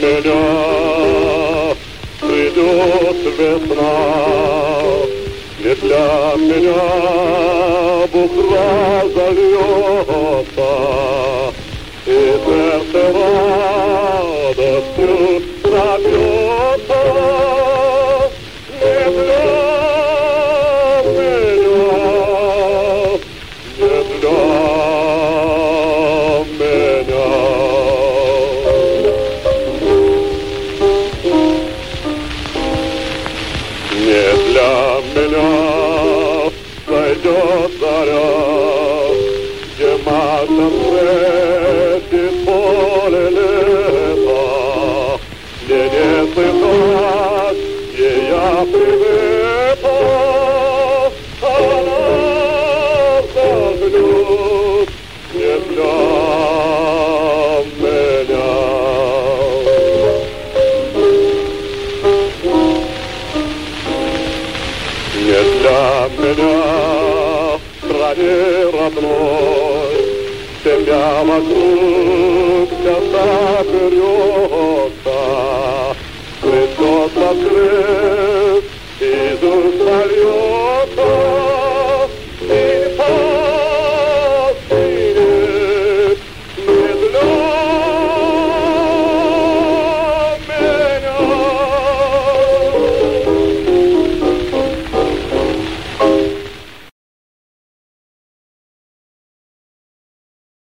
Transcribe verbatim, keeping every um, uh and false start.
меня придет весна, не для меня бухла зальется, и сердце радостью забьется. Не для меня, не для меня. Не для меня сойдет заря, где маслом встретит поле лета, где не слыхать, где я привыка, она вздохнет не для меня. Не для меня в стране родной семья вокруг часто берется, Христос воскрес.